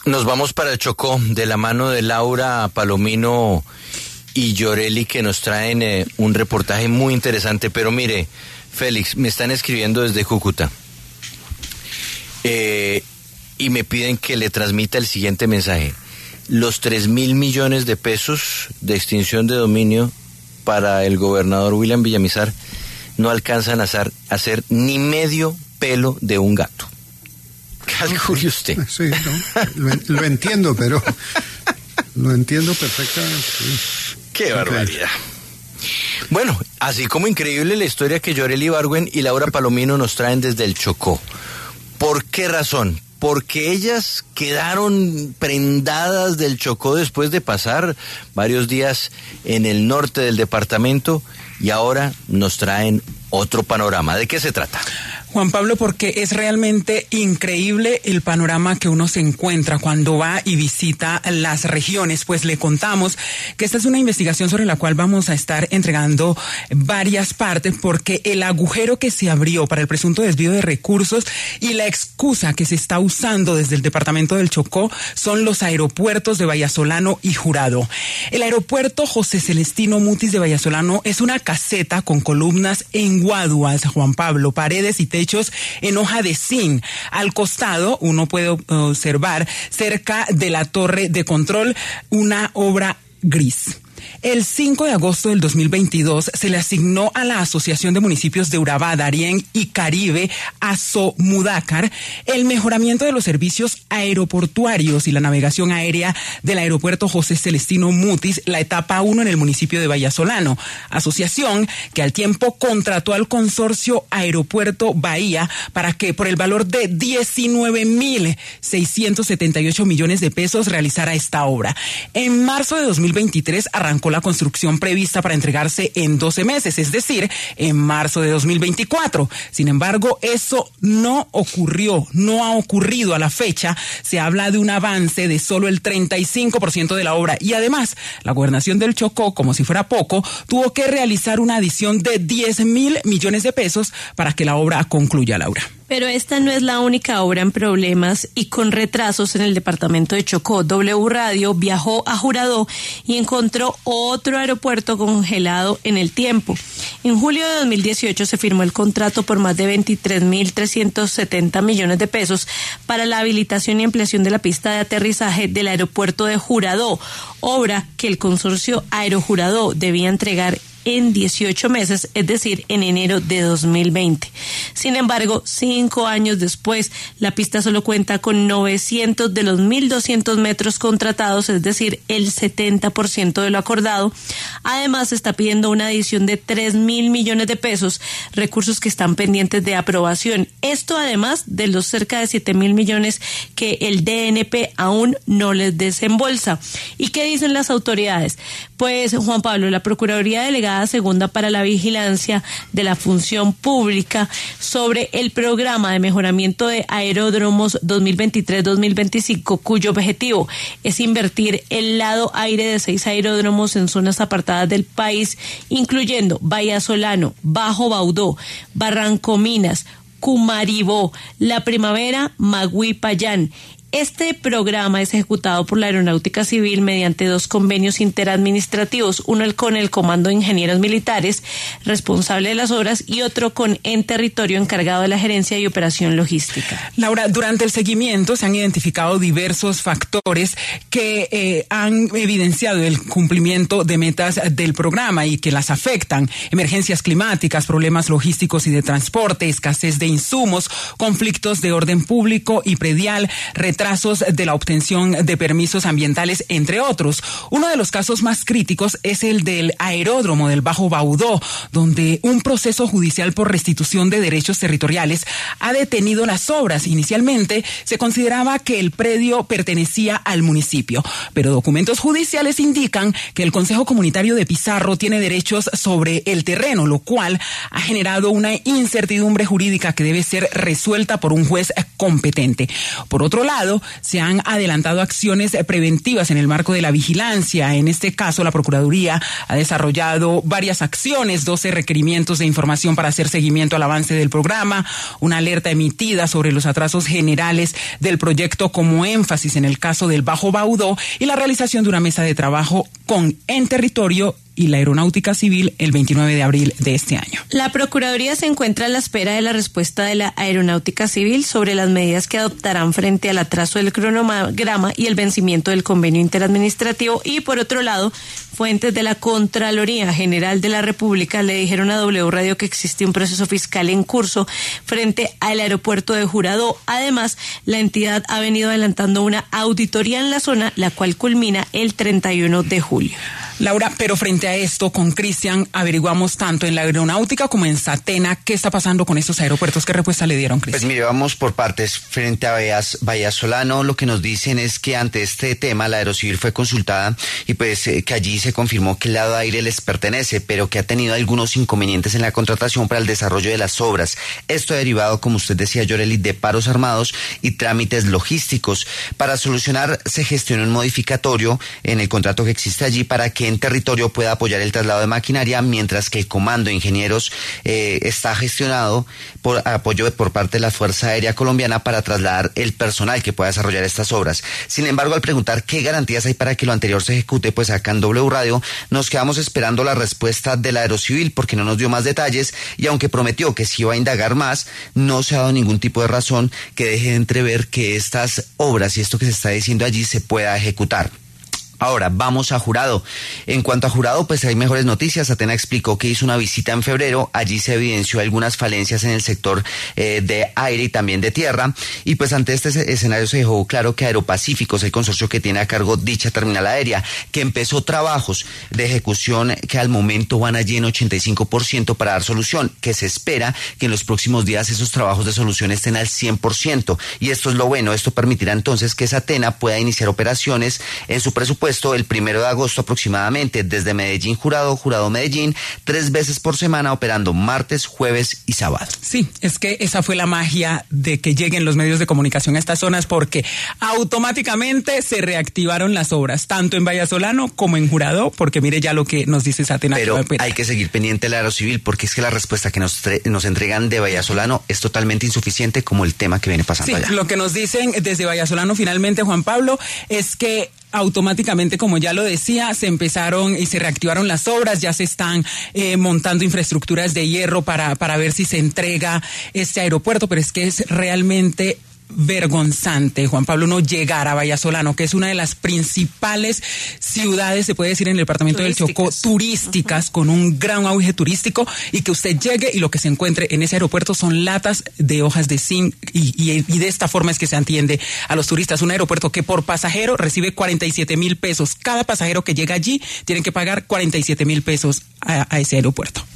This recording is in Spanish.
Nos vamos para el Chocó de la mano de Laura Palomino y Yoreli, que nos traen un reportaje muy interesante. Pero mire, Félix, me están escribiendo desde Cúcuta y me piden que le transmita el siguiente mensaje. Los 3.000 millones de pesos de extinción de dominio para el gobernador William Villamizar no alcanzan a hacer ni medio pelo de un gato. Calcule usted. Sí, no, lo entiendo, pero lo entiendo perfectamente. Sí. ¡Qué barbaridad! Bueno, así como increíble la historia que Yoreli Ibargüen y Laura Palomino nos traen desde el Chocó. ¿Por qué razón? Porque ellas quedaron prendadas del Chocó después de pasar varios días en el norte del departamento y ahora nos traen otro panorama. ¿De qué se trata? Juan Pablo, porque es realmente increíble el panorama que uno se encuentra cuando va y visita las regiones. Pues le contamos que esta es una investigación sobre la cual vamos a estar entregando varias partes, porque el agujero que se abrió para el presunto desvío de recursos y la excusa que se está usando desde el departamento del Chocó son los aeropuertos de Vallasolano y Jurado. El aeropuerto José Celestino Mutis de Vallasolano es una caseta con columnas en guaduas, Juan Pablo, paredes y techos en hoja de zinc. Al costado uno puede observar, cerca de la torre de control, una obra gris. El 5 de agosto del 2022 se le asignó a la Asociación de Municipios de Urabá, Darién y Caribe, ASOMUDACAR, el mejoramiento de los servicios aeroportuarios y la navegación aérea del aeropuerto José Celestino Mutis, la etapa 1 en el municipio de Vallasolano. Asociación que al tiempo contrató al consorcio Aeropuerto Bahía para que por el valor de 19.678 millones de pesos realizara esta obra. En marzo de 2023 arrancó la construcción prevista para entregarse en 12 meses, es decir, en marzo de 2024. Sin embargo, eso no ocurrió, no ha ocurrido a la fecha. Se habla de un avance de solo el 35% de la obra y además, la gobernación del Chocó, como si fuera poco, tuvo que realizar una adición de 10.000 millones de pesos para que la obra concluya, Laura. Pero esta no es la única obra en problemas y con retrasos en el departamento de Chocó. W Radio viajó a Jurado y encontró otro aeropuerto congelado en el tiempo. En julio de 2018 se firmó el contrato por más de 23.370 millones de pesos para la habilitación y ampliación de la pista de aterrizaje del aeropuerto de Jurado, obra que el consorcio Aerojurado debía entregar en 18 meses, es decir, en enero de 2020. Sin embargo, 5 años después, la pista solo cuenta con 900 de los 1.200 metros contratados, es decir, el 70% de lo acordado. Además, se está pidiendo una adición de 3.000 millones de pesos, recursos que están pendientes de aprobación. Esto además de los cerca de 7.000 millones que el DNP aún no les desembolsa. ¿Y qué dicen las autoridades? Pues, Juan Pablo, la Procuraduría Delegada Segunda para la Vigilancia de la Función Pública sobre el programa de mejoramiento de aeródromos 2023-2025, cuyo objetivo es invertir el lado aire de 6 aeródromos en zonas apartadas del país, incluyendo Vallasolano, Bajo Baudó, Barranco Minas, Cumaribó, La Primavera, Magui, Payán. Este programa es ejecutado por la Aeronáutica Civil mediante 2 convenios interadministrativos, uno con el Comando de Ingenieros Militares, responsable de las obras, y otro con En Territorio, encargado de la gerencia y operación logística. Laura, durante el seguimiento se han identificado diversos factores que han evidenciado el cumplimiento de metas del programa y que las afectan: emergencias climáticas, problemas logísticos y de transporte, escasez de insumos, conflictos de orden público y predial, retrasos de la obtención de permisos ambientales, entre otros. Uno de los casos más críticos es el del aeródromo del Bajo Baudó, donde un proceso judicial por restitución de derechos territoriales ha detenido las obras. Inicialmente se consideraba que el predio pertenecía al municipio, pero documentos judiciales indican que el Consejo Comunitario de Pizarro tiene derechos sobre el terreno, lo cual ha generado una incertidumbre jurídica que debe ser resuelta por un juez competente. Por otro lado, lado, se han adelantado acciones preventivas en el marco de la vigilancia. En este caso, la Procuraduría ha desarrollado varias acciones, 12 requerimientos de información para hacer seguimiento al avance del programa, una alerta emitida sobre los atrasos generales del proyecto como énfasis en el caso del Bajo Baudó y la realización de una mesa de trabajo con En Territorio y la Aeronáutica Civil el 29 de abril de este año. La Procuraduría se encuentra a la espera de la respuesta de la Aeronáutica Civil sobre las medidas que adoptarán frente al atraso del cronograma y el vencimiento del convenio interadministrativo. Y por otro lado, fuentes de la Contraloría General de la República le dijeron a W Radio que existe un proceso fiscal en curso frente al aeropuerto de Jurado. Además, la entidad ha venido adelantando una auditoría en la zona, la cual culmina el 31 de julio. Laura, pero frente a esto, con Cristian averiguamos tanto en la aeronáutica como en Satena qué está pasando con estos aeropuertos. ¿Qué respuesta le dieron, Cristian? Pues mire, vamos por partes. Frente a Vallasolano, lo que nos dicen es que ante este tema la Aerocivil fue consultada y pues que allí se confirmó que el lado aire les pertenece, pero que ha tenido algunos inconvenientes en la contratación para el desarrollo de las obras. Esto ha derivado, como usted decía, Yoreli, de paros armados y trámites logísticos. Para solucionar, se gestionó un modificatorio en el contrato que existe allí para que En Territorio pueda apoyar el traslado de maquinaria, mientras que el Comando de Ingenieros está gestionado por apoyo por parte de la Fuerza Aérea Colombiana para trasladar el personal que pueda desarrollar estas obras. Sin embargo, al preguntar qué garantías hay para que lo anterior se ejecute, pues acá en W Radio nos quedamos esperando la respuesta de la Aerocivil porque no nos dio más detalles y aunque prometió que sí iba a indagar más, no se ha dado ningún tipo de razón que deje de entrever que estas obras y esto que se está diciendo allí se pueda ejecutar. Ahora, vamos a Jurado. En cuanto a Jurado, pues hay mejores noticias. Satena explicó que hizo una visita en febrero. Allí se evidenció algunas falencias en el sector de aire y también de tierra. Y pues ante este escenario se dejó claro que Aeropacífico es el consorcio que tiene a cargo dicha terminal aérea, que empezó trabajos de ejecución que al momento van allí en 85% para dar solución, que se espera que en los próximos días esos trabajos de solución estén al 100%. Y esto es lo bueno. Esto permitirá entonces que Satena pueda iniciar operaciones en su presupuesto el 1 de agosto aproximadamente, desde Medellín Jurado, Jurado Medellín, 3 veces por semana, operando martes, jueves y sábado. Sí, es que esa fue la magia de que lleguen los medios de comunicación a estas zonas, porque automáticamente se reactivaron las obras, tanto en Vallasolano como en Jurado, porque mire ya lo que nos dice Satena. Pero hay que seguir pendiente de la Aerocivil, porque es que la respuesta que nos entregan de Vallasolano es totalmente insuficiente, como el tema que viene pasando allá. Lo que nos dicen desde Vallasolano finalmente, Juan Pablo, es que automáticamente, como ya lo decía, se empezaron y se reactivaron las obras, ya se están montando infraestructuras de hierro para ver si se entrega este aeropuerto, pero es que es realmente vergonzante, Juan Pablo, no llegar a Vallasolano, que es una de las principales ciudades, se puede decir, en el departamento del Chocó, turísticas, con un gran auge turístico, y que usted llegue y lo que se encuentre en ese aeropuerto son latas de hojas de zinc, y de esta forma es que se atiende a los turistas. Un aeropuerto que por pasajero recibe 47,000 pesos. Cada pasajero que llega allí tiene que pagar 47,000 pesos a ese aeropuerto.